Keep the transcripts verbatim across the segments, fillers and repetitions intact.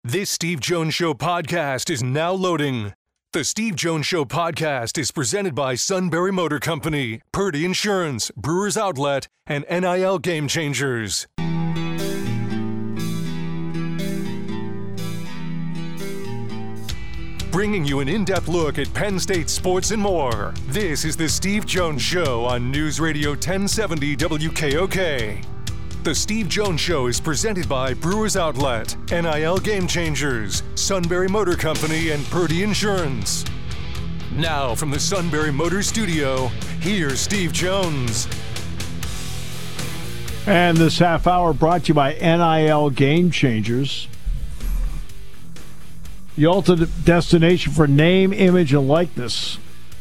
This Steve Jones Show podcast is now loading. The Steve Jones Show podcast is presented by Sunbury Motor Company, Purdy Insurance, Brewers Outlet, and N I L Game Changers. Bringing you an in-depth look at Penn State sports and more. This is the Steve Jones Show on News Radio ten seventy W K O K. The Steve Jones Show is presented by Brewers Outlet, N I L Game Changers, Sunbury Motor Company, and Purdy Insurance. Now from the Sunbury Motor Studio, here's Steve Jones. And this half hour brought to you by N I L Game Changers. The ultimate destination for name, image, and likeness.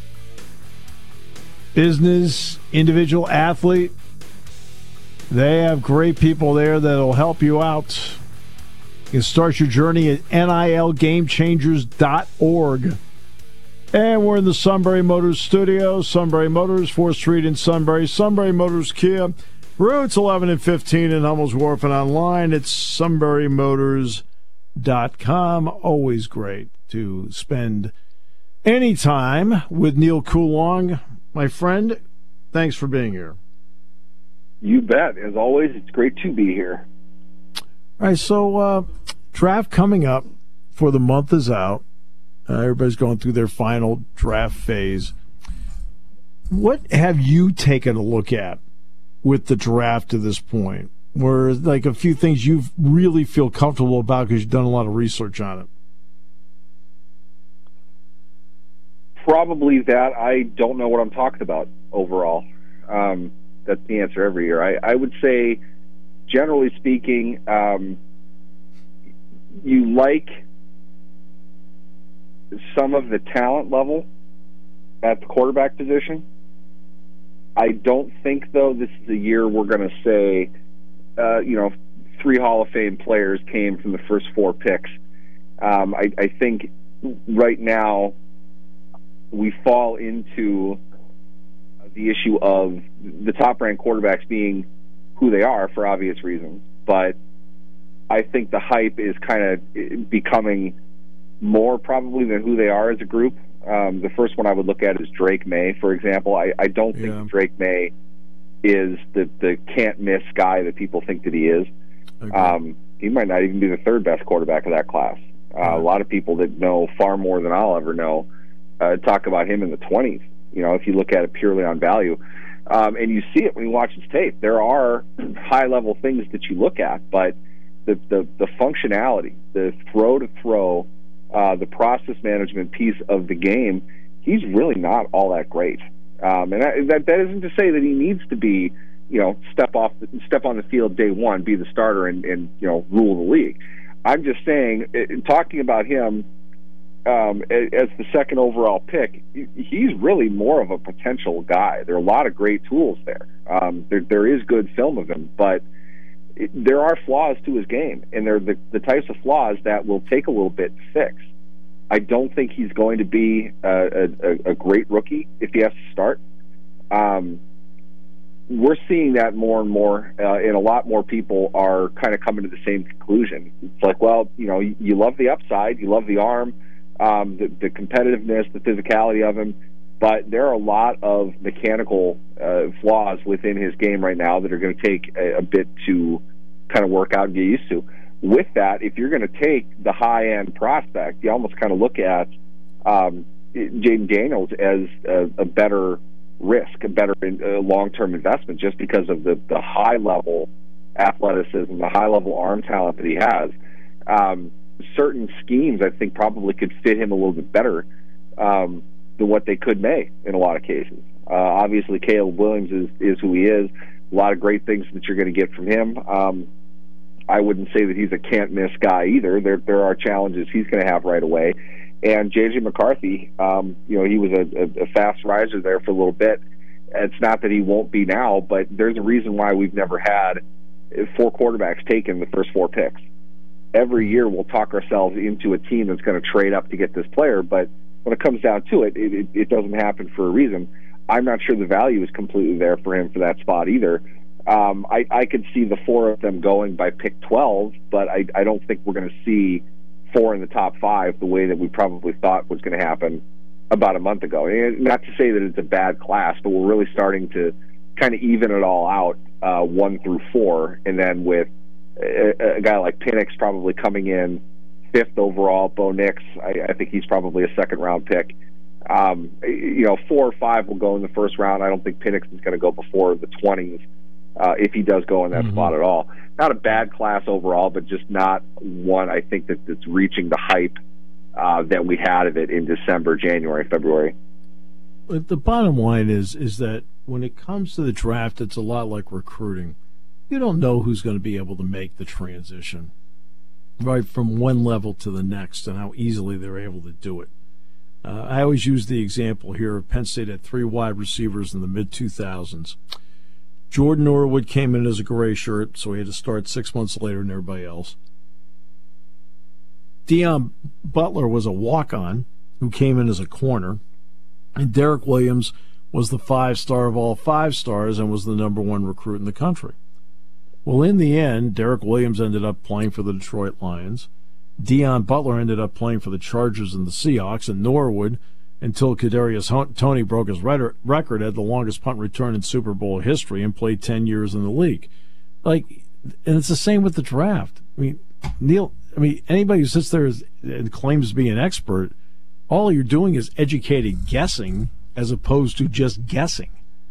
Business, individual, athlete. They have great people there that will help you out. You can start your journey at N I L game changers dot org. And we're in the Sunbury Motors studio. Sunbury Motors, fourth Street in Sunbury. Sunbury Motors Kia. Routes eleven and fifteen in Hummel's Wharf, and online it's sunbury motors dot com. Always great to spend any time with Neil Coulong. My friend, thanks for being here. You bet. As always, it's great to be here. All right, so uh, draft coming up for the month is out. Uh, everybody's going through their final draft phase. What have you taken a look at with the draft to this point? Where, like, a few things you really feel comfortable about because you've done a lot of research on it? Probably that I don't know what I'm talking about overall. Um, that's the answer every year. I, I would say, generally speaking, um, you like some of the talent level at the quarterback position. I don't think, though, this is a year we're going to say, Uh, you know, three Hall of Fame players came from the first four picks. Um, I, I think right now we fall into the issue of the top-ranked quarterbacks being who they are for obvious reasons. But I think the hype is kind of becoming more probably than who they are as a group. Um, the first one I would look at is Drake May, for example. I, I don't think Yeah. Drake May is the, the can't-miss guy that people think that he is. Um, he might not even be the third-best quarterback of that class. Uh, Right. A lot of people that know far more than I'll ever know uh, talk about him in the twenties, you know, if you look at it purely on value. Um, and you see it when you watch his tape. There are high-level things that you look at, but the, the, the functionality, the throw-to-throw, uh, the process management piece of the game, he's really not all that great. Um, and I, that that isn't to say that he needs to be, you know, step off, the, step on the field day one, be the starter, and, and you know, rule the league. I'm just saying, in talking about him um, as the second overall pick, he's really more of a potential guy. There are a lot of great tools there. Um, there, there is good film of him, but it, there are flaws to his game, and they're the, the types of flaws that will take a little bit to fix. I don't think he's going to be a, a, a great rookie if he has to start. Um, we're seeing that more and more, uh, and a lot more people are kind of coming to the same conclusion. It's like, well, you know, you, you love the upside, you love the arm, um, the, the competitiveness, the physicality of him, but there are a lot of mechanical uh, flaws within his game right now that are going to take a, a bit to kind of work out and get used to. With that, if you're going to take the high-end prospect, you almost kind of look at um, Jaden Daniels as a, a better risk, a better uh, long-term investment, just because of the, the high-level athleticism, the high-level arm talent that he has. Um, certain schemes, I think, probably could fit him a little bit better um, than what they could May in a lot of cases. Uh, obviously, Caleb Williams is, is who he is. A lot of great things that you're going to get from him. Um, I wouldn't say that he's a can't-miss guy either. There there are challenges he's going to have right away. And J J McCarthy, um, you know, he was a, a, a fast riser there for a little bit. It's not that he won't be now, but there's a reason why we've never had four quarterbacks taken the first four picks. Every year we'll talk ourselves into a team that's going to trade up to get this player, but when it comes down to it, it, it, it doesn't happen for a reason. I'm not sure the value is completely there for him for that spot either. Um, I, I could see the four of them going by pick twelve, but I, I don't think we're going to see four in the top five the way that we probably thought was going to happen about a month ago. And not to say that it's a bad class, but we're really starting to kind of even it all out, uh, one through four, and then with a, a guy like Penix probably coming in fifth overall. Bo Nix, I, I think he's probably a second round pick. Um, you know, four or five will go in the first round. I don't think Penix is going to go before the twenties uh, if he does go in that mm-hmm. spot at all. Not a bad class overall, but just not one I think that that's reaching the hype uh, that we had of it in December, January, February. But the bottom line is is that when it comes to the draft, it's a lot like recruiting. You don't know who's going to be able to make the transition, right, from one level to the next, and how easily they're able to do it. Uh, I always use the example here of Penn State had three wide receivers in the mid two thousands. Jordan Norwood came in as a gray shirt, so he had to start six months later than everybody else. Deion Butler was a walk-on who came in as a corner, and Derek Williams was the five-star of all five stars and was the number one recruit in the country. Well, in the end, Derek Williams ended up playing for the Detroit Lions. Deion Butler ended up playing for the Chargers and the Seahawks, and Norwood, until Kadarius Toney broke his record, had the longest punt return in Super Bowl history and played ten years in the league. Like, and it's the same with the draft. I mean, Neil, I mean, anybody who sits there and claims to be an expert, all you're doing is educated guessing as opposed to just guessing.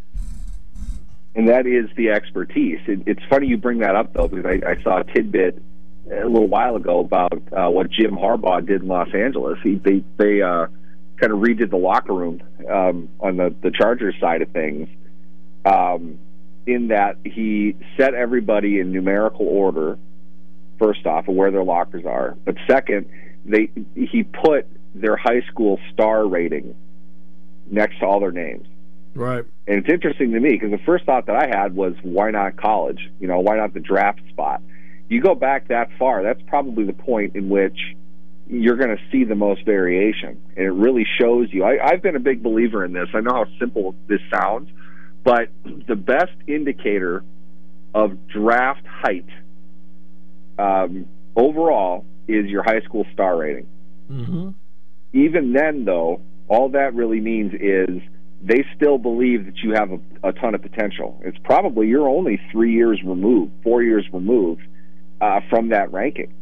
And that is the expertise. It, it's funny you bring that up, though, because I, I saw a tidbit a little while ago about uh, what Jim Harbaugh did in Los Angeles. He, they they uh, kind of redid the locker room um, on the, the Chargers side of things, um, in that he set everybody in numerical order, first off, of where their lockers are. But second, they he put their high school star rating next to all their names. Right. And it's interesting to me because the first thought that I had was, why not college? You know, why not the draft spot? You go back that far, that's probably the point in which you're going to see the most variation. And it really shows you. I, I've been a big believer in this. I know how simple this sounds, but the best indicator of draft height um, overall is your high school star rating. Mm-hmm. Even then, though, all that really means is they still believe that you have a, a ton of potential. It's probably you're only three years removed, four years removed uh, from that ranking.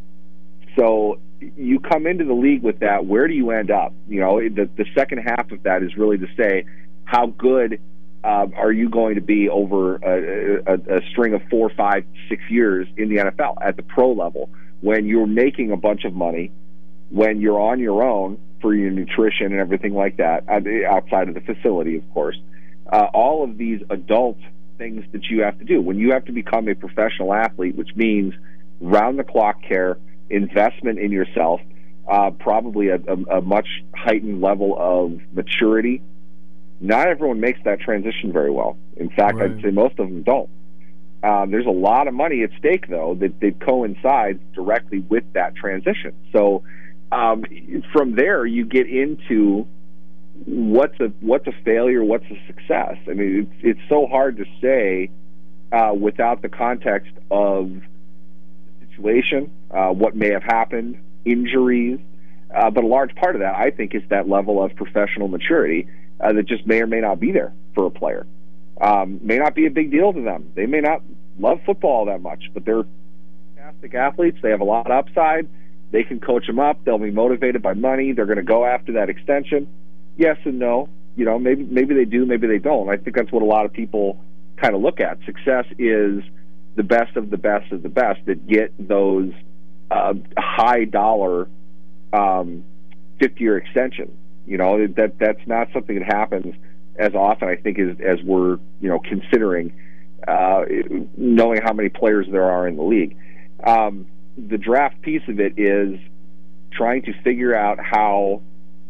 So you come into the league with that. Where do you end up? You know, the, the second half of that is really to say, how good uh, are you going to be over a, a, a string of four, five, six years in the N F L at the pro level when you're making a bunch of money, when you're on your own for your nutrition and everything like that, outside of the facility, of course. Uh, all of these adult things that you have to do. When you have to become a professional athlete, which means round-the-clock care, investment in yourself, uh, probably a, a, a much heightened level of maturity, not everyone makes that transition very well. In fact, right. I'd say most of them don't. Um, there's a lot of money at stake, though, that, that coincides directly with that transition. So Um, from there, you get into what's a what's a failure, what's a success. I mean, it's it's so hard to say uh, without the context of the situation, uh, what may have happened, injuries. Uh, but a large part of that, I think, is that level of professional maturity uh, that just may or may not be there for a player. Um, may not be a big deal to them. They may not love football that much, but they're fantastic athletes. They have a lot of upside. They can coach them up. They'll be motivated by money. They're going to go after that extension. Yes and no. You know, maybe maybe they do, maybe they don't. I think that's what a lot of people kind of look at. Success is the best of the best of the best that get those uh, high dollar um, fifty-year extensions. You know, that that's not something that happens as often, I think, as, as we're, you know, considering uh, knowing how many players there are in the league. Um, the draft piece of it is trying to figure out how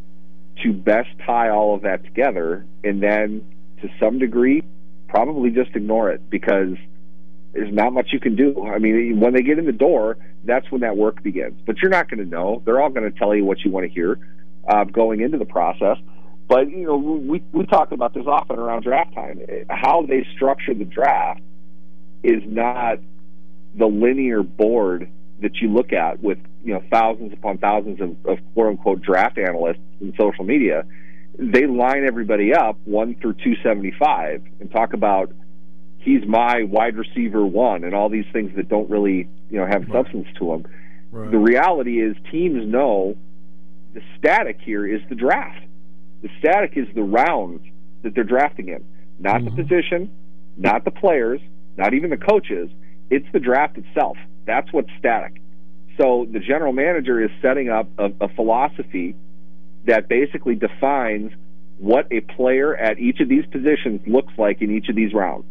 to best tie all of that together, and then to some degree probably just ignore it, because there's not much you can do. I mean, when they get in the door, that's when that work begins. But you're not going to know. They're all going to tell you what you want to hear uh, going into the process. But, you know, we, we talk about this often around draft time. How they structure the draft is not the linear board that you look at with you know, thousands upon thousands of, of quote-unquote draft analysts in social media, they line everybody up one through two seventy-five and talk about he's my wide receiver one and all these things that don't really, you know, have right. substance to them. Right. The reality is teams know the static here is the draft. The static is the rounds that they're drafting in, not mm-hmm. the position, not the players, not even the coaches. It's the draft itself. That's what's static. So the general manager is setting up a, a philosophy that basically defines what a player at each of these positions looks like in each of these rounds.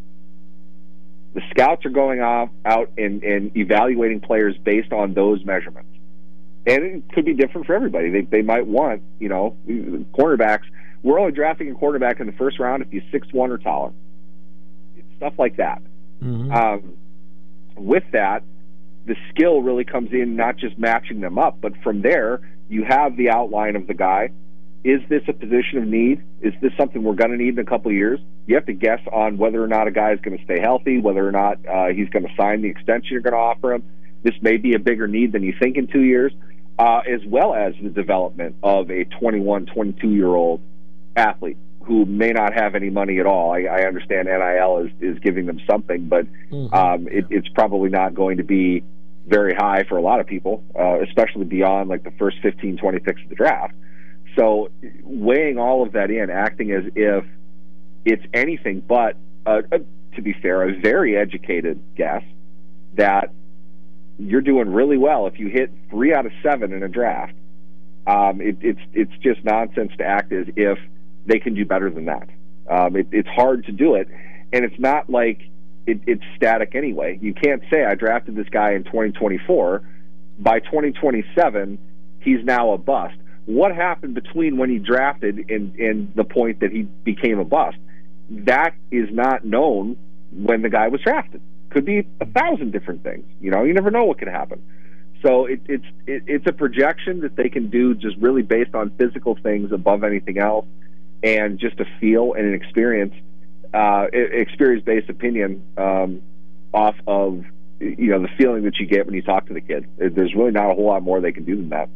The scouts are going off out and, and evaluating players based on those measurements. And it could be different for everybody. They, they might want, you know, cornerbacks. We're only drafting a quarterback in the first round if he's six one or taller. It's stuff like that. Mm-hmm. Um, with that, the skill really comes in not just matching them up, but from there, you have the outline of the guy. Is this a position of need? Is this something we're going to need in a couple of years? You have to guess on whether or not a guy is going to stay healthy, whether or not uh, he's going to sign the extension you're going to offer him. This may be a bigger need than you think in two years, uh, as well as the development of a twenty-one, twenty-two-year-old athlete who may not have any money at all. I, I understand N I L is, is giving them something, but mm-hmm. um, it, it's probably not going to be very high for a lot of people, uh, especially beyond like the first fifteen, twenty picks of the draft. So weighing all of that in, acting as if it's anything but, uh, a, to be fair, a very educated guess that you're doing really well if you hit three out of seven in a draft. Um, it, it's it's just nonsense to act as if they can do better than that. Um, it, it's hard to do it, and it's not like it, it's static anyway. You can't say, I drafted this guy in twenty twenty-four. By twenty twenty-seven, he's now a bust. What happened between when he drafted and, and the point that he became a bust? That is not known when the guy was drafted. Could be a thousand different things. You know, you never know what could happen. So it, it's it, it's a projection that they can do just really based on physical things above anything else, and just a feel and an experience, uh, experience-based opinion um, off of, you know, the feeling that you get when you talk to the kid. There's really not a whole lot more they can do than that.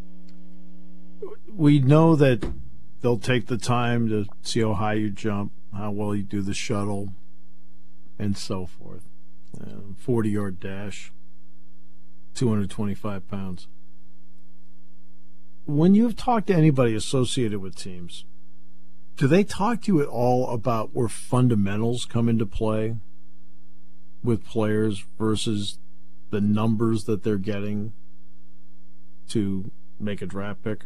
We know that they'll take the time to see how high you jump, how well you do the shuttle, and so forth. forty-yard dash, two hundred twenty-five pounds. When you've talked to anybody associated with teams, do they talk to you at all about where fundamentals come into play with players versus the numbers that they're getting to make a draft pick?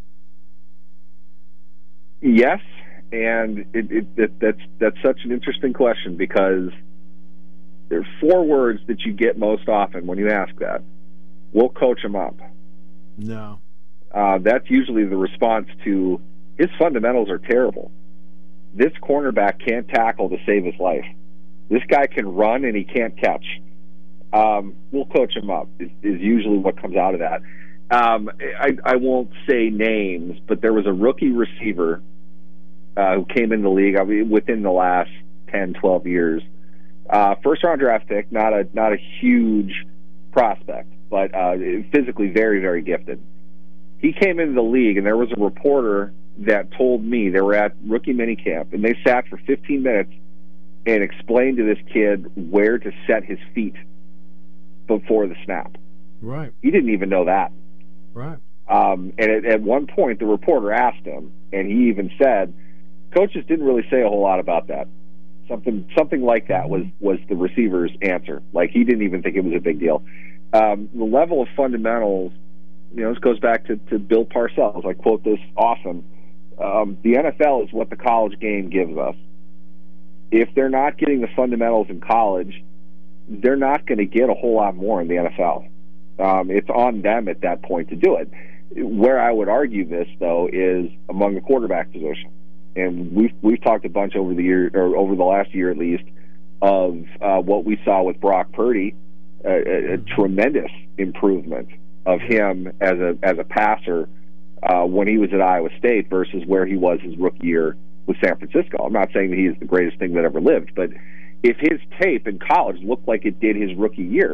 Yes, and it, it, it, that's that's such an interesting question, because there are four words that you get most often when you ask that. We'll coach him up. No. Uh, that's usually the response to, his fundamentals are terrible. This cornerback can't tackle to save his life. This guy can run and he can't catch. Um, we'll coach him up is, is usually what comes out of that. Um, I, I won't say names, but there was a rookie receiver uh, who came in the league I mean, within the last ten, twelve years. Uh, first round draft pick, not a not a huge prospect, but uh, physically very, very gifted. He came into the league, and there was a reporter that told me they were at rookie minicamp, and they sat for fifteen minutes and explained to this kid where to set his feet before the snap. Right. He didn't even know that. Right. Um, and at, at one point, the reporter asked him, and he even said, coaches didn't really say a whole lot about that. Something something like that was, was the receiver's answer. Like, he didn't even think it was a big deal. Um, the level of fundamentals, you know, this goes back to, to Bill Parcells. I quote this often. Um, the N F L is what the college game gives us. If they're not getting the fundamentals in college, they're not going to get a whole lot more in the N F L. Um, it's on them at that point to do it. Where I would argue this, though, is among the quarterback position. And we've we've talked a bunch over the year, or over the last year at least, of uh, what we saw with Brock Purdy, a, a, a tremendous improvement of him as a as a passer uh, when he was at Iowa State versus where he was his rookie year with San Francisco. I'm not saying that he is the greatest thing that ever lived, but if his tape in college looked like it did his rookie year,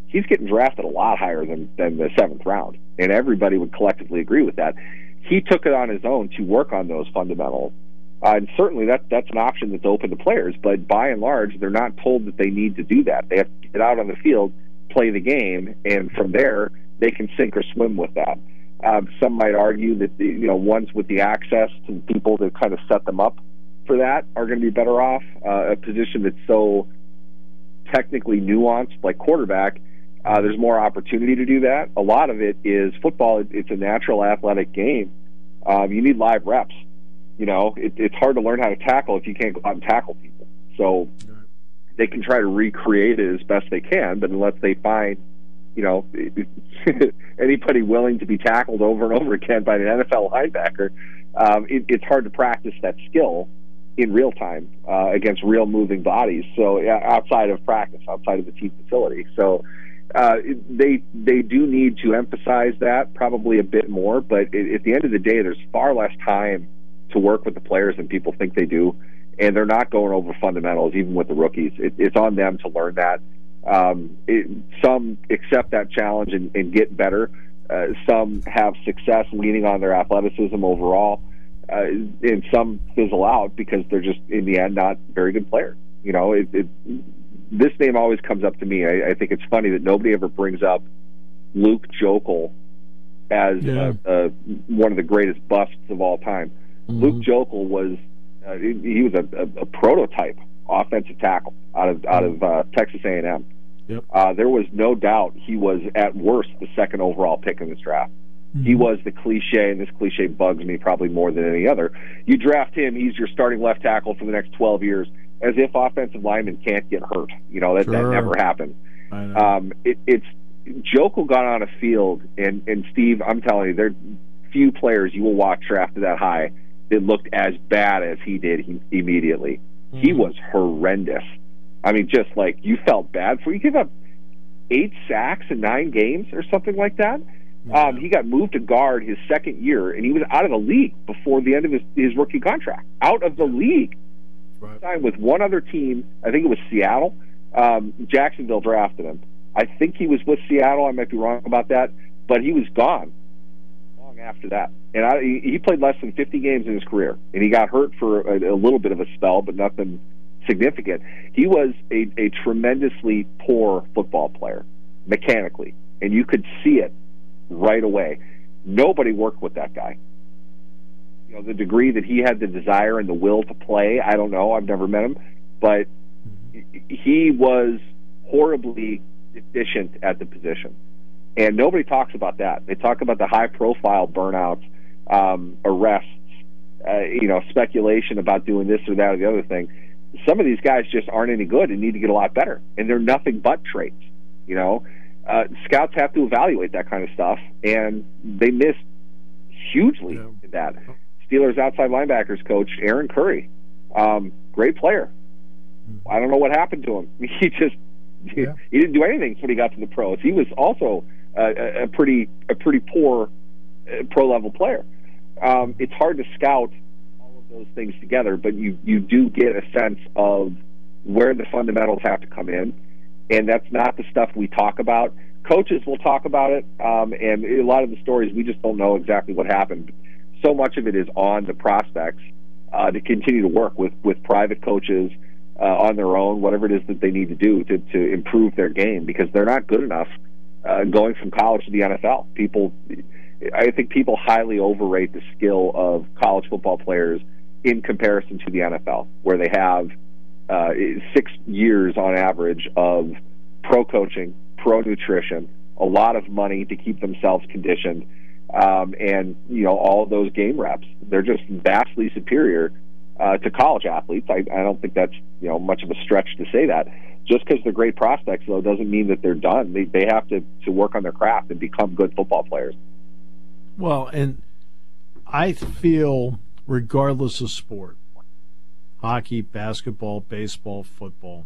he's getting drafted a lot higher than, than the seventh round, and everybody would collectively agree with that. He took it on his own to work on those fundamentals, uh, and certainly that that's an option that's open to players, but by and large, they're not told that they need to do that. They have to get out on the field, play the game, and from there, they can sink or swim with that. Um, some might argue that the, you know, ones with the access to people to kind of set them up for that are going to be better off. Uh, a position that's so technically nuanced, like quarterback, uh, there's more opportunity to do that. A lot of it is football. It, it's a natural athletic game. Um, you need live reps. You know, it, it's hard to learn how to tackle if you can't go out and tackle people. So they can try to recreate it as best they can, but unless they find, you know, anybody willing to be tackled over and over again by an N F L linebacker, um, it, it's hard to practice that skill in real time uh, against real moving bodies. So uh, outside of practice, outside of the team facility. So uh, they they do need to emphasize that probably a bit more. But it, at the end of the day, there's far less time to work with the players than people think they do, and they're not going over fundamentals even with the rookies. It, it's on them to learn that. Um, it, some accept that challenge and, and get better. Uh, some have success leaning on their athleticism overall. Uh, and some fizzle out because they're just, in the end, not very good players. You know, it, it, this name always comes up to me. I, I think it's funny that nobody ever brings up Luke Joeckel as yeah. uh, uh, one of the greatest busts of all time. Mm-hmm. Luke Joeckel was uh, he was a, a, a prototype offensive tackle out of out of uh, Texas A and M. Yep. Uh, there was no doubt he was at worst the second overall pick in this draft. Mm-hmm. He was the cliche, and this cliche bugs me probably more than any other. You draft him, he's your starting left tackle for the next twelve years, as if offensive linemen can't get hurt. You know, that, sure. that never happened. I know. Um, it, it's Joeckel got on a field, and, and Steve, I'm telling you, there are few players you will watch drafted that high that looked as bad as he did he, immediately. Mm-hmm. He was horrendous. I mean, just like you felt bad for. You give up eight sacks in nine games or something like that. Yeah. Um, he got moved to guard his second year, and he was out of the league before the end of his, his rookie contract. Out of the league. Right. Signed with one other team. I think it was Seattle. Um, Jacksonville drafted him. I think he was with Seattle. I might be wrong about that, but he was gone long after that. And I, he played less than fifty games in his career, and he got hurt for a, a little bit of a spell, but nothing significant. He was a, a tremendously poor football player, mechanically, and you could see it right away. Nobody worked with that guy. You know, the degree that he had the desire and the will to play, I don't know. I've never met him, but he was horribly deficient at the position. And nobody talks about that. They talk about the high-profile burnouts, um, arrests, uh, you know, speculation about doing this or that or the other thing. Some of these guys just aren't any good and need to get a lot better, and they're nothing but traits, you know. Uh, scouts have to evaluate that kind of stuff, and they missed hugely yeah. in that. Steelers outside linebackers coach Aaron Curry, um, great player. Mm-hmm. I don't know what happened to him. He just yeah. he, he didn't do anything when he got to the pros. He was also uh, a, a pretty a pretty poor uh, pro level player. Um, it's hard to scout all of those things together, but you you do get a sense of where the fundamentals have to come in. And that's not the stuff we talk about. Coaches will talk about it, um, and a lot of the stories, we just don't know exactly what happened. So much of it is on the prospects uh, to continue to work with, with private coaches uh, on their own, whatever it is that they need to do to, to improve their game, because they're not good enough uh, going from college to the N F L. People, I think people highly overrate the skill of college football players in comparison to the N F L, where they have Uh, six years on average of pro coaching, pro nutrition, a lot of money to keep themselves conditioned, um, and you know all of those game reps. They're just vastly superior uh, to college athletes. I, I don't think that's you know much of a stretch to say that. Just because they're great prospects, though, doesn't mean that they're done. They they have to, to work on their craft and become good football players. Well, and I feel, regardless of sport, hockey, basketball, baseball, football,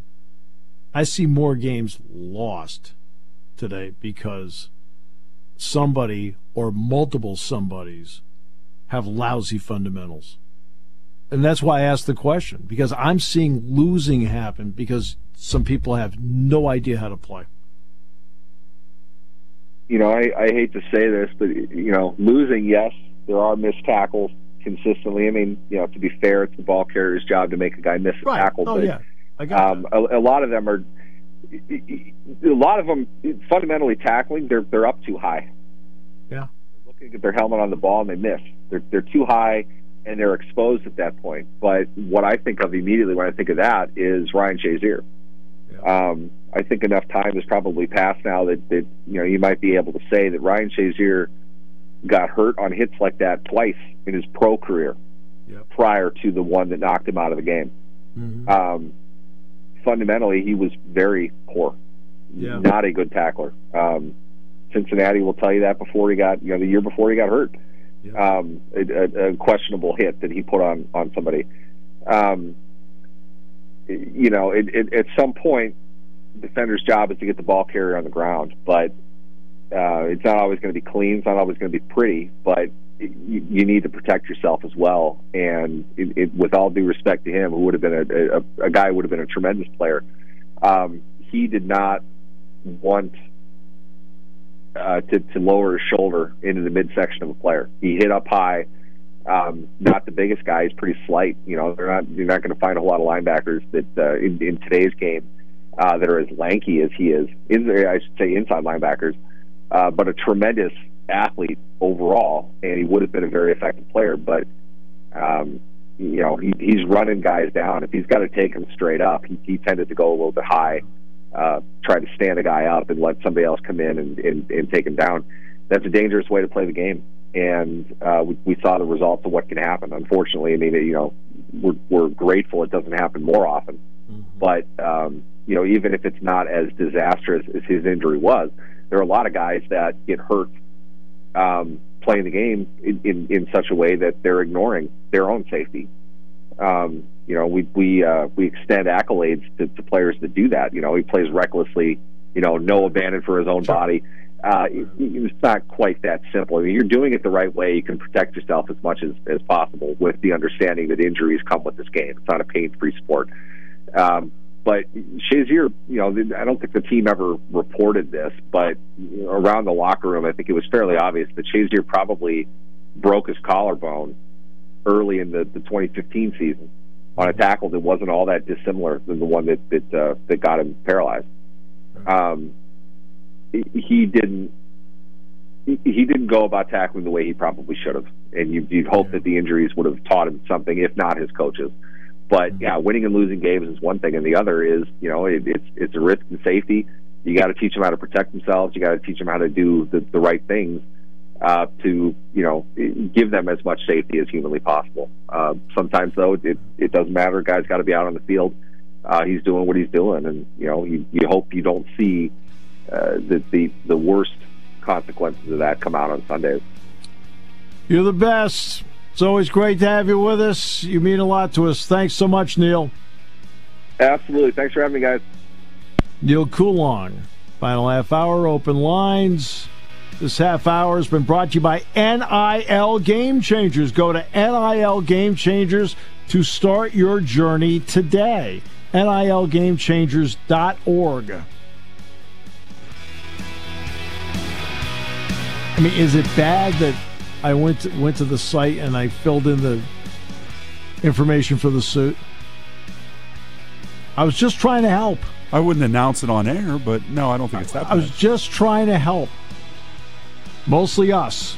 I see more games lost today because somebody or multiple somebodies have lousy fundamentals. And that's why I asked the question, because I'm seeing losing happen because some people have no idea how to play. you know, I, I hate to say this, but, you know, losing, yes, there are missed tackles consistently. I mean, you know, to be fair, it's the ball carrier's job to make a guy miss a right. tackle. Oh, but, yeah. I got um, a, a lot of them are, a lot of them, fundamentally tackling, they're they're up too high. Yeah. They're looking at their helmet on the ball, and they miss. They're, they're too high, and they're exposed at that point. But what I think of immediately when I think of that is Ryan Shazier. Yeah. Um, I think enough time has probably passed now that, that you know you might be able to say that Ryan Shazier got hurt on hits like that twice in his pro career, yep. prior to the one that knocked him out of the game. Mm-hmm. Um, fundamentally, he was very poor, yeah. not a good tackler. Um, Cincinnati will tell you that before he got, you know, the year before he got hurt, yeah. um, a, a questionable hit that he put on on somebody. Um, you know, it, it, at some point, defender's job is to get the ball carrier on the ground, but uh, it's not always going to be clean. It's not always going to be pretty, but you, you need to protect yourself as well. And it, it, with all due respect to him, who would have been a, a, a guy who would have been a tremendous player, um, he did not want uh, to, to lower his shoulder into the midsection of a player. He hit up high. Um, not the biggest guy. He's pretty slight. You know, they're not. You're not going to find a whole lot of linebackers that uh, in, in today's game uh, that are as lanky as he is. In, I should say inside linebackers, uh, but a tremendous athlete overall, and he would have been a very effective player. But um, you know, he, he's running guys down. If he's got to take them straight up, he, he tended to go a little bit high, uh, try to stand a guy up and let somebody else come in and, and, and take him down. That's a dangerous way to play the game. And uh, we, we saw the results of what can happen. Unfortunately, I mean, you know, we're, we're grateful it doesn't happen more often. Mm-hmm. But, um, you know, even if it's not as disastrous as his injury was, there are a lot of guys that get hurt um, playing the game in, in, in such a way that they're ignoring their own safety. Um, you know, we we uh, we extend accolades to, to players that do that. You know, he plays recklessly, you know, no abandon for his own sure. body. Uh, it, it's not quite that simple. I mean, you're doing it the right way. You can protect yourself as much as, as possible with the understanding that injuries come with this game. It's not a pain-free sport. Um, but Shazier, you know, I don't think the team ever reported this, but you know, around the locker room, I think it was fairly obvious that Shazier probably broke his collarbone early in the, the twenty fifteen season on a tackle that wasn't all that dissimilar than the one that that, uh, that got him paralyzed. Um, he didn't he didn't go about tackling the way he probably should have, and you, you'd hope yeah. that the injuries would have taught him something, if not his coaches. But mm-hmm. yeah, winning and losing games is one thing, and the other is, you know, it, it's it's a risk and safety. You got to teach them how to protect themselves. You got to teach them how to do the, the right things uh, to, you know, give them as much safety as humanly possible. Uh, sometimes though, it it doesn't matter. A guy's got to be out on the field. Uh, he's doing what he's doing, and you know, you, you hope you don't see Uh, the, the the worst consequences of that come out on Sundays. You're the best. It's always great to have you with us. You mean a lot to us. Thanks so much, Neil. Absolutely. Thanks for having me, guys. Neil Coulon. Final half hour, open lines. This half hour has been brought to you by N I L Game Changers. Go to N I L Game Changers to start your journey today. N I L game changers dot org. I mean, is it bad that I went to, went to the site and I filled in the information for the suit? I was just trying to help. I wouldn't announce it on air, but no, I don't think it's that bad. I was just trying to help. Mostly us.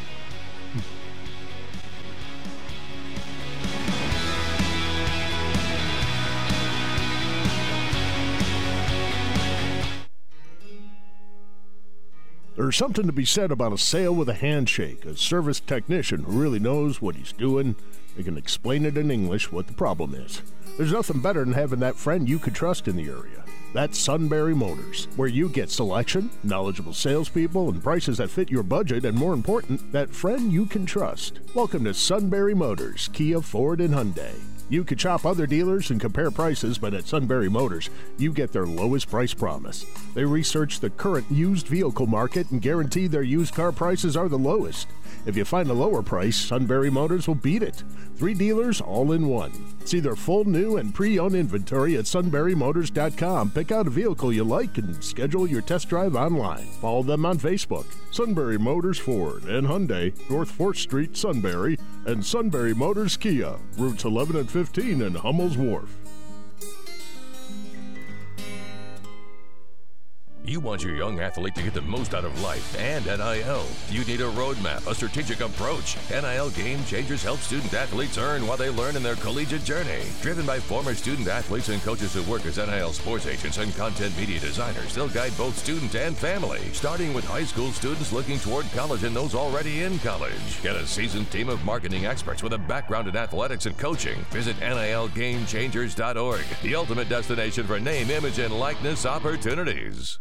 There's something to be said about a sale with a handshake, a service technician who really knows what he's doing. They can explain it in English what the problem is. There's nothing better than having that friend you could trust in the area. That's Sunbury Motors, where you get selection, knowledgeable salespeople, and prices that fit your budget, and more important, that friend you can trust. Welcome to Sunbury Motors, Kia, Ford, and Hyundai. You could shop other dealers and compare prices, but at Sunbury Motors, you get their lowest price promise. They research the current used vehicle market and guarantee their used car prices are the lowest. If you find a lower price, Sunbury Motors will beat it. Three dealers all in one. See their full new and pre-owned inventory at sunbury motors dot com. Pick out a vehicle you like and schedule your test drive online. Follow them on Facebook. Sunbury Motors Ford and Hyundai, North fourth Street, Sunbury, and Sunbury Motors Kia, routes eleven and fifteen in Hummel's Wharf. You want your young athlete to get the most out of life and N I L. You need a roadmap, a strategic approach. N I L Game Changers help student athletes earn while they learn in their collegiate journey. Driven by former student athletes and coaches who work as N I L sports agents and content media designers, they'll guide both student and family, starting with high school students looking toward college and those already in college. Get a seasoned team of marketing experts with a background in athletics and coaching. Visit N I L game changers dot org, the ultimate destination for name, image, and likeness opportunities.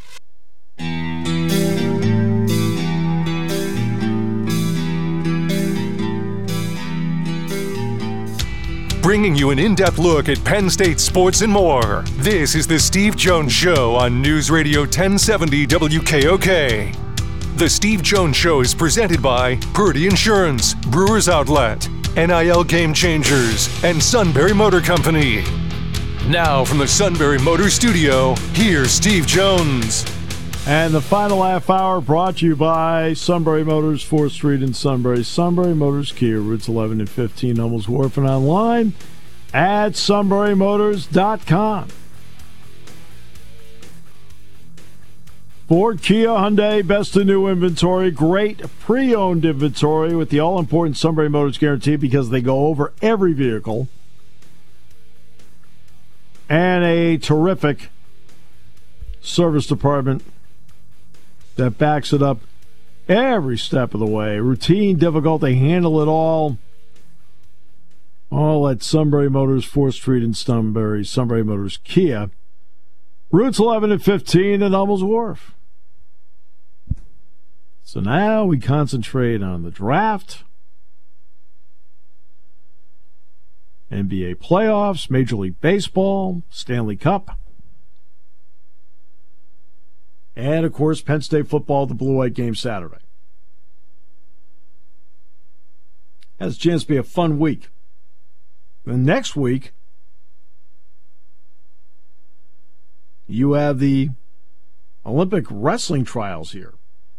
Bringing you an in-depth look at Penn State sports and more. This is the Steve Jones Show on News Radio ten seventy W K O K. The Steve Jones Show is presented by Purdy Insurance, Brewers Outlet, N I L Game Changers, and Sunbury Motor Company. Now from the Sunbury Motor Studio, here's Steve Jones. And the final half hour brought to you by Sunbury Motors, fourth Street in Sunbury. Sunbury Motors Kia, routes eleven and fifteen, Hummel's Wharf, and online at sunbury motors dot com. Ford, Kia, Hyundai, best of new inventory. Great pre-owned inventory with the all-important Sunbury Motors guarantee because they go over every vehicle. And a terrific service department that backs it up every step of the way. Routine, difficult, they handle it all. All at Sunbury Motors, fourth Street in Sunbury. Sunbury Motors Kia, routes eleven and fifteen in Hummel's Wharf. So now we concentrate on the draft, N B A playoffs, Major League Baseball, Stanley Cup, and, of course, Penn State football, the blue-white game Saturday. Has a chance to be a fun week. And next week, you have the Olympic wrestling trials here.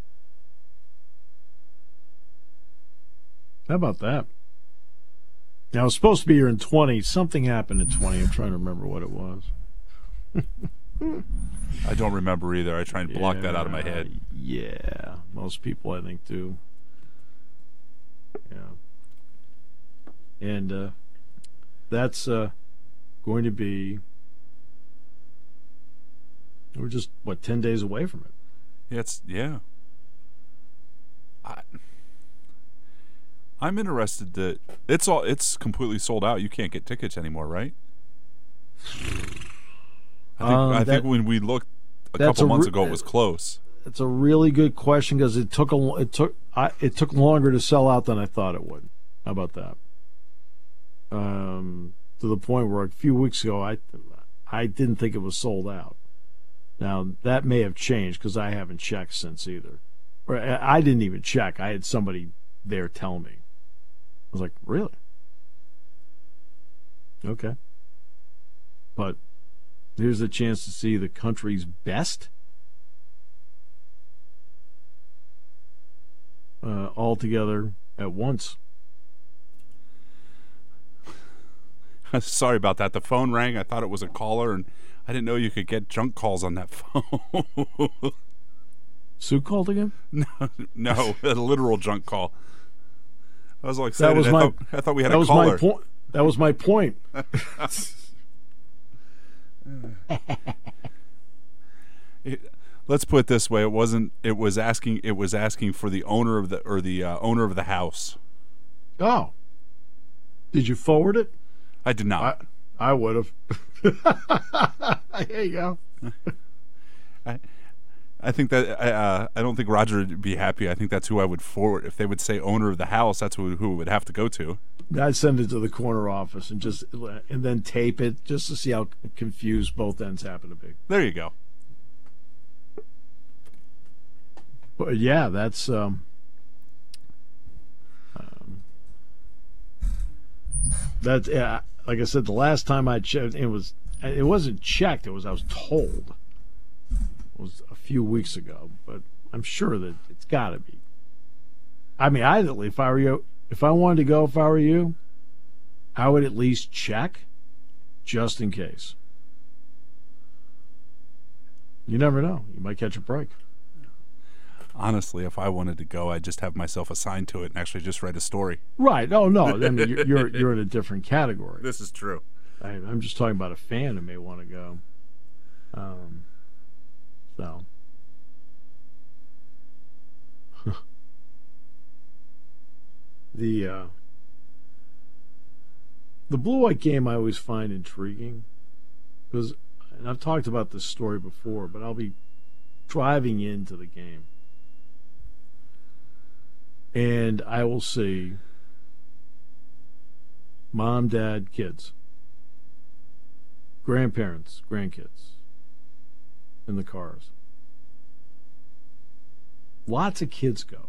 How about that? Now, it was supposed to be here in twenty. Something happened in twenty. I'm trying to remember what it was. I don't remember either. I try and block yeah, that out of my head. Yeah, most people I think do. Yeah, and uh, that's uh, going to be. We're just what ten days away from it. Yeah, it's yeah. I, I'm interested that it's all. It's completely sold out. You can't get tickets anymore, right? I think, Um, I that, think when we looked a that's couple a months re- ago, it was close. It's a really good question because it took a it took I, it took longer to sell out than I thought it would. How about that? Um, to the point where a few weeks ago I I didn't think it was sold out. Now that may have changed because I haven't checked since either. Or I didn't even check. I had somebody there tell me. I was like, really? Okay. But here's a chance to see the country's best uh, all together at once. Sorry about that. The phone rang. I thought it was a caller, and I didn't know you could get junk calls on that phone. Sue called again? No, no, a literal junk call. I was all excited. That was I, my, thought, I thought we had that a was caller. My point. That was my point. It, let's put it this way: it wasn't. It was asking. It was asking for the owner of the or the uh, owner of the house. Oh, did you forward it? I did not. I, I would have. There you go. I, I think that uh, I don't think Roger would be happy. I think that's who I would forward if they would say owner of the house. That's who who it would have to go to. I'd send it to the corner office and just and then tape it just to see how confused both ends happen to be. There you go. But yeah, that's um, That's yeah, like I said, the last time I checked, it was it wasn't checked. It was I was told. It was a few weeks ago, but I'm sure that it's got to be. I mean, I if I were you, if I wanted to go, if I were you, I would at least check, just in case. You never know. You might catch a break. Honestly, if I wanted to go, I'd just have myself assigned to it and actually just write a story. Right. Oh, no. I mean, you're, you're you're in a different category. This is true. I, I'm just talking about a fan who may want to go. Um, so. the uh, the blue-white game I always find intriguing because, and I've talked about this story before, but I'll be driving into the game. And I will see mom, dad, kids, grandparents, grandkids in the cars. Lots of kids go.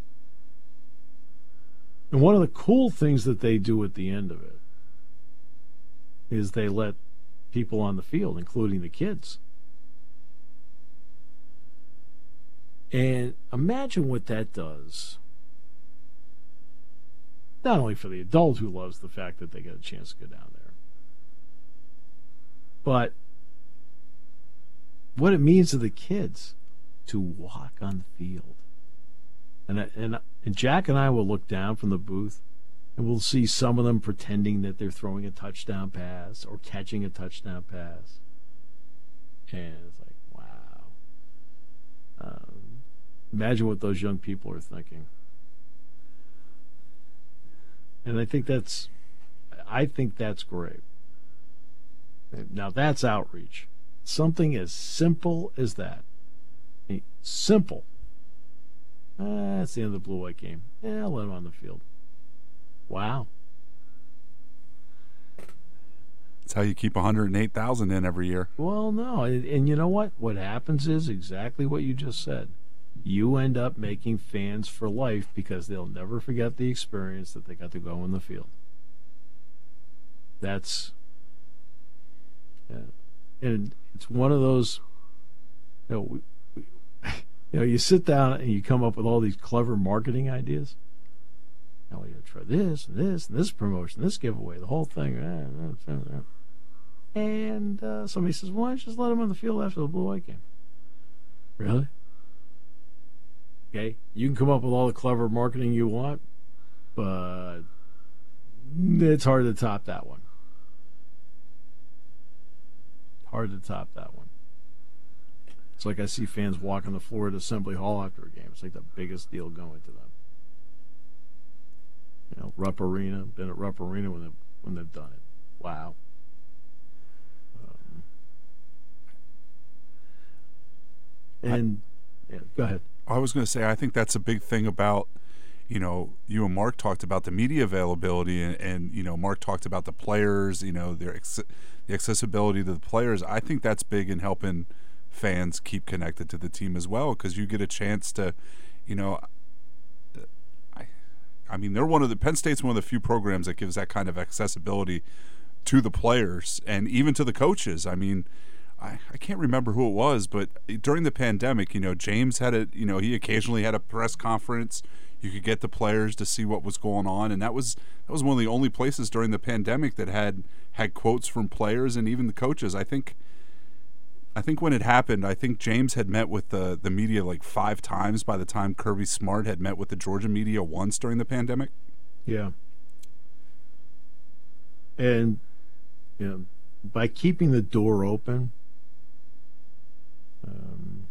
And one of the cool things that they do at the end of it is they let people on the field, including the kids. And imagine what that does. Not only for the adult who loves the fact that they get a chance to go down there, but what it means to the kids to walk on the field. And, I, and, and Jack and I will look down from the booth and we'll see some of them pretending that they're throwing a touchdown pass or catching a touchdown pass. And it's like, wow. Um, imagine what those young people are thinking. And I think that's, I think that's great. Now that's outreach. Something as simple as that. I mean, simple. Uh, that's the end of the blue-white game. Yeah, I'll let him on the field. Wow. That's how you keep one hundred eight thousand in every year. Well, no. And, and you know what? What happens is exactly what you just said. You end up making fans for life because they'll never forget the experience that they got to go in the field. That's, yeah. And it's one of those, you know, we, we, you know, you sit down and you come up with all these clever marketing ideas. Now we got to try this and this and this promotion, this giveaway, the whole thing. And uh, somebody says, "Why don't you just let them on the field after the blue-white game?" Really? Okay, you can come up with all the clever marketing you want, but it's hard to top that one. Hard to top that one. It's like I see fans walking the floor at Assembly Hall after a game. It's like the biggest deal going to them. You know, Rupp Arena, been at Rupp Arena when they've, when they've done it. Wow. Um, and, I, yeah, go ahead. I was going to say, I think that's a big thing about, you know, you and Mark talked about the media availability, and, and you know, Mark talked about the players, you know, their ex- the accessibility to the players. I think that's big in helping fans keep connected to the team as well, because you get a chance to, you know, I, I mean, they're one of the Penn State's one of the few programs that gives that kind of accessibility to the players and even to the coaches. I mean, I, I can't remember who it was, but during the pandemic, you know, James had a, you know, he occasionally had a press conference. You could get the players to see what was going on, and that was that was one of the only places during the pandemic that had had quotes from players and even the coaches. I think, I think when it happened, I think James had met with the the media like five times by the time Kirby Smart had met with the Georgia media once during the pandemic. Yeah, and you know, by keeping the door open. Um,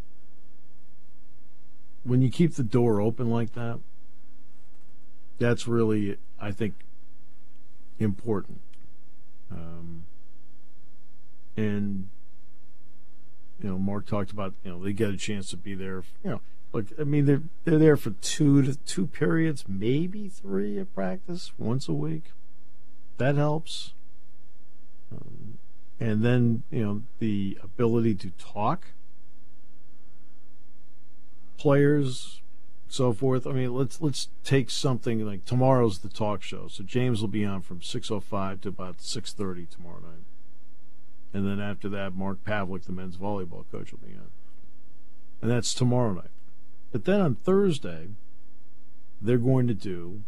when you keep the door open like that, that's really, I think, important. Um, and, you know, Mark talked about, you know, they get a chance to be there. You know, look, I mean, they're, they're there for two to two periods, maybe three at practice, once a week. That helps. Um, And then, you know, the ability to talk. Players, so forth. I mean, let's let's take something like tomorrow's the talk show. So James will be on from six oh five to about six thirty tomorrow night. And then after that, Mark Pavlik, the men's volleyball coach, will be on. And that's tomorrow night. But then on Thursday, they're going to do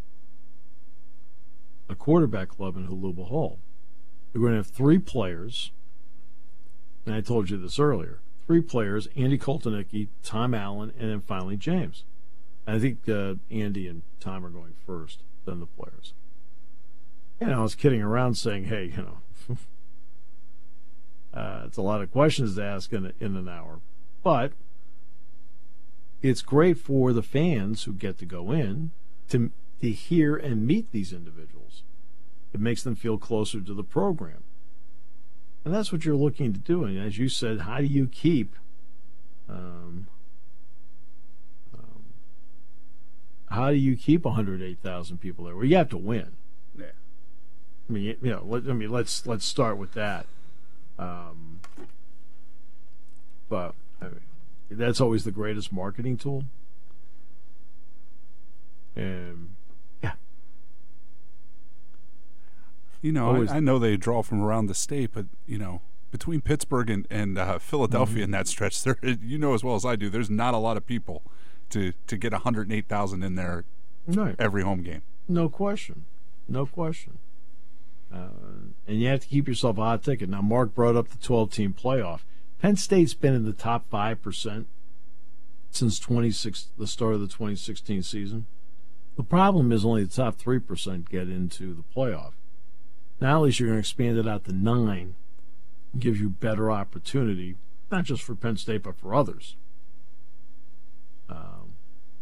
a quarterback club in Holuba Hall. They're going to have three players, and I told you this earlier, three players, Andy Koltanicki, Tom Allen, and then finally James. I think uh, Andy and Tom are going first, then the players. You know, I was kidding around saying, hey, you know, uh, it's a lot of questions to ask in, in an hour. But it's great for the fans who get to go in to, to hear and meet these individuals. It makes them feel closer to the program. And that's what you're looking to do. And as you said, how do you keep um, um, how do you keep one hundred eight thousand people there? Well, you have to win. Yeah. I mean, you know, let, I mean, let's let's start with that. Um, but I mean, that's always the greatest marketing tool. And yeah, you know, always. I, I know they draw from around the state, but you know, between Pittsburgh and, and uh, Philadelphia mm-hmm. in that stretch, there, you know as well as I do, there's not a lot of people to to get one hundred eight thousand in there right. every home game. No question, no question. Uh, and you have to keep yourself a hot ticket. Now, Mark brought up the twelve-team playoff. Penn State's been in the top five percent since twenty-six, the start of the twenty sixteen season. The problem is only the top three percent get into the playoff. Now at least you're going to expand it out to nine, give you better opportunity, not just for Penn State, but for others. Um,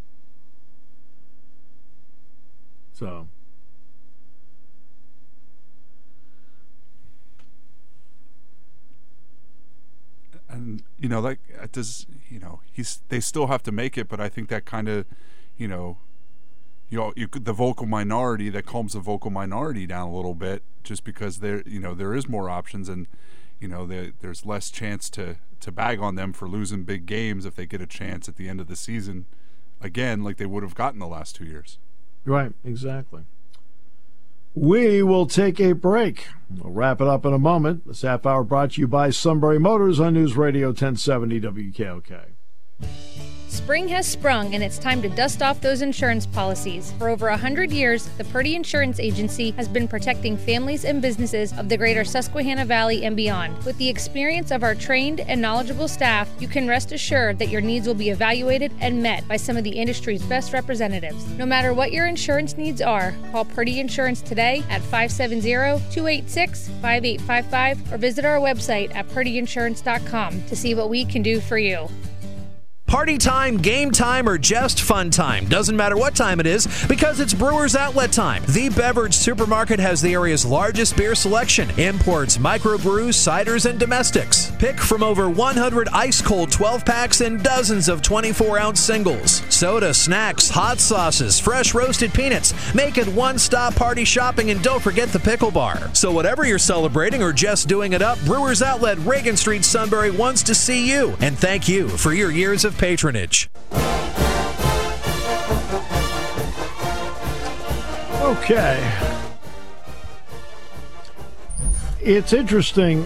so... And you know, like does you know he's they still have to make it, but I think that kind of, you know, you know, you could, the vocal minority that calms the vocal minority down a little bit, just because there you know there is more options, and you know there, there's less chance to to bag on them for losing big games if they get a chance at the end of the season, again like they would have gotten the last two years. Right, exactly. We will take a break. We'll wrap it up in a moment. This half hour brought to you by Sunbury Motors on News Radio ten seventy W K O K. Spring has sprung, and it's time to dust off those insurance policies. For over one hundred years, the Purdy Insurance Agency has been protecting families and businesses of the greater Susquehanna Valley and beyond. With the experience of our trained and knowledgeable staff, you can rest assured that your needs will be evaluated and met by some of the industry's best representatives. No matter what your insurance needs are, call Purdy Insurance today at five seven zero, two eight six, five eight five five or visit our website at purdy insurance dot com to see what we can do for you. Party time, game time, or just fun time. Doesn't matter what time it is, because it's Brewers Outlet time. The Beverage Supermarket has the area's largest beer selection. Imports, microbrews, ciders, and domestics. Pick from over one hundred ice-cold twelve-packs and dozens of twenty-four ounce singles. Soda, snacks, hot sauces, fresh roasted peanuts. Make it one-stop party shopping, and don't forget the pickle bar. So whatever you're celebrating or just doing it up, Brewers Outlet, Reagan Street, Sunbury wants to see you. And thank you for your years of patronage. Okay. It's interesting.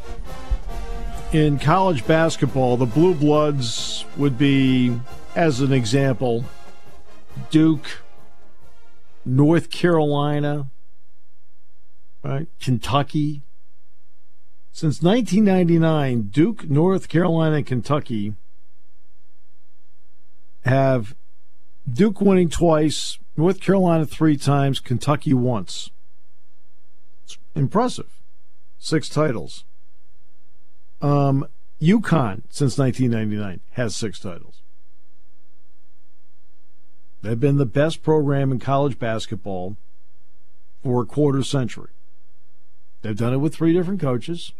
In college basketball, the Blue Bloods would be, as an example, Duke, North Carolina, right? Kentucky. Since nineteen ninety-nine, Duke, North Carolina, and Kentucky have Duke winning twice, North Carolina three times, Kentucky once. It's impressive. Six titles. Um, UConn, since nineteen ninety-nine, has six titles. They've been the best program in college basketball for a quarter century. They've done it with three different coaches.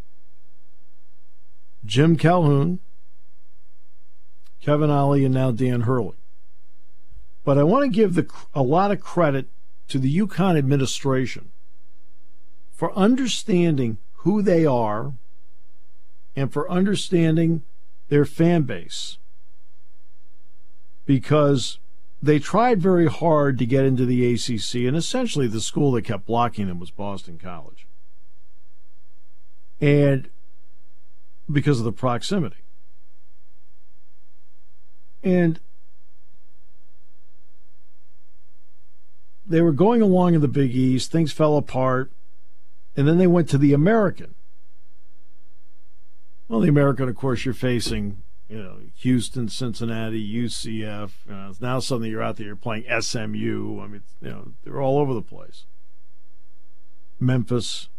Jim Calhoun, Kevin Ollie, and now Dan Hurley. But I want to give the, a lot of credit to the UConn administration for understanding who they are and for understanding their fan base. Because they tried very hard to get into the A C C, and essentially the school that kept blocking them was Boston College. And because of the proximity. And they were going along in the Big East, things fell apart, and then they went to the American. Well, the American, of course, you're facing, you know, Houston, Cincinnati, U C F. You know, now suddenly you're out there, you're playing S M U. I mean, you know, they're all over the place. Memphis.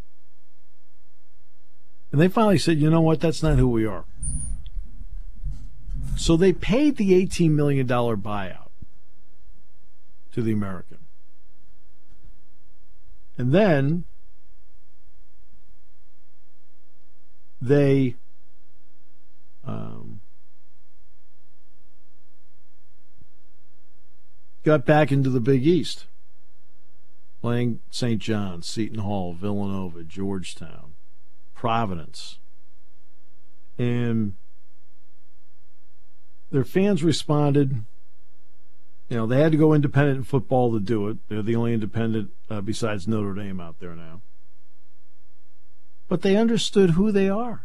And they finally said, you know what, that's not who we are. So they paid the eighteen million dollars buyout to the American. And then they um, got back into the Big East, playing Saint John's, Seton Hall, Villanova, Georgetown, Providence. And their fans responded. You know, they had to go independent in football to do it. They're the only independent uh, besides Notre Dame out there now. But they understood who they are.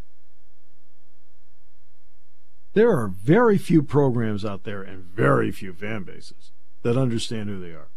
There are very few programs out there and very few fan bases that understand who they are.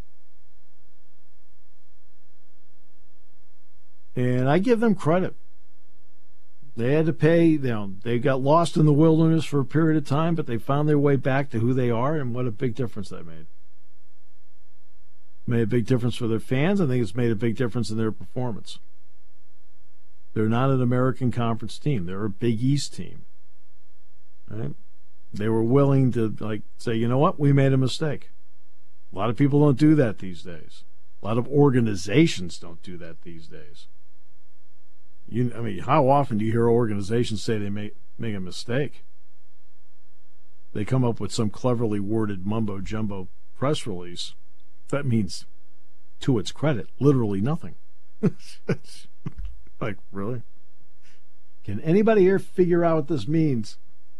And I give them credit. They had to pay, you know, they got lost in the wilderness for a period of time, but they found their way back to who they are, and what a big difference that made. Made a big difference for their fans. I think it's made a big difference in their performance. They're not an American Conference team. They're a Big East team. Right? They were willing to, like, say, you know what, we made a mistake. A lot of people don't do that these days. A lot of organizations don't do that these days. You, I mean, how often do you hear organizations say they make, make a mistake? They come up with some cleverly worded mumbo-jumbo press release. That means, to its credit, literally nothing. Like, really? Can anybody here figure out what this means?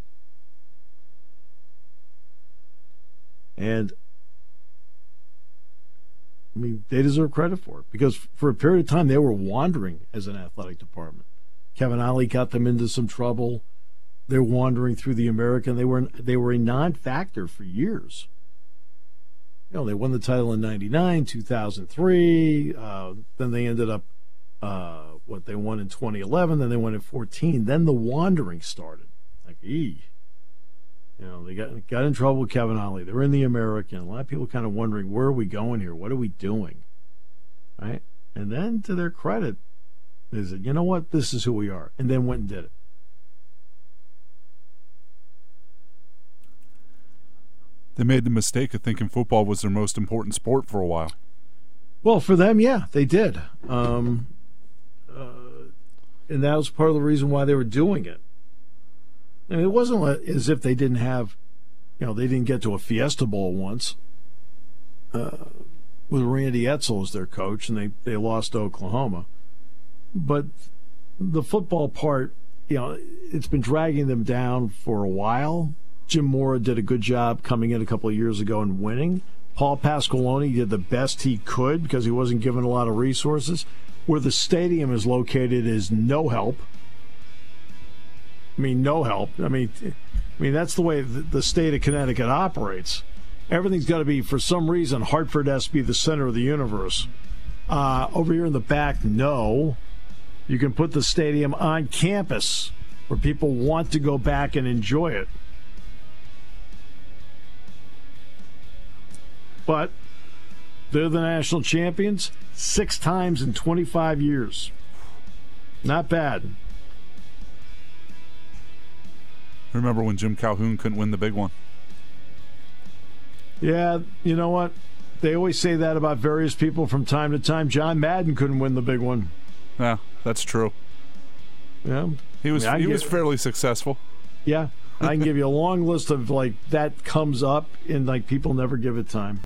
And, I mean, they deserve credit for it, because for a period of time they were wandering as an athletic department. Kevin Ollie got them into some trouble. They're wandering through the American. They were they were a non-factor for years. You know, they won the title in ninety-nine, two thousand three. Uh, then they ended up uh, what they won in twenty eleven. Then they won in fourteen. Then the wandering started. Like, ee. You know, they got got in trouble with Kevin Ollie. They're in the American. A lot of people kind of wondering, where are we going here? What are we doing? Right? And then, to their credit, they said, you know what? This is who we are. And then went and did it. They made the mistake of thinking football was their most important sport for a while. Well, for them, yeah, they did. Um, uh, and that was part of the reason why they were doing it. I mean, it wasn't as if they didn't have, you know, they didn't get to a Fiesta Bowl once uh, with Randy Edsall as their coach, and they, they lost to Oklahoma. But the football part, you know, it's been dragging them down for a while. Jim Mora did a good job coming in a couple of years ago and winning. Paul Pasqualoni did the best he could because he wasn't given a lot of resources. Where the stadium is located is no help. I mean, no help. I mean, I mean that's the way the state of Connecticut operates. Everything's got to be, for some reason, Hartford has to be the center of the universe. Uh, over here in the back, no. You can put the stadium on campus where people want to go back and enjoy it. But they're the national champions six times in twenty-five years. Not bad. Remember when Jim Calhoun couldn't win the big one? Yeah, you know what? They always say that about various people from time to time. John Madden couldn't win the big one. Yeah, that's true. Yeah, he was I mean, he give, was fairly successful. Yeah, I can give you a long list of, like, that comes up and, like, people never give it time.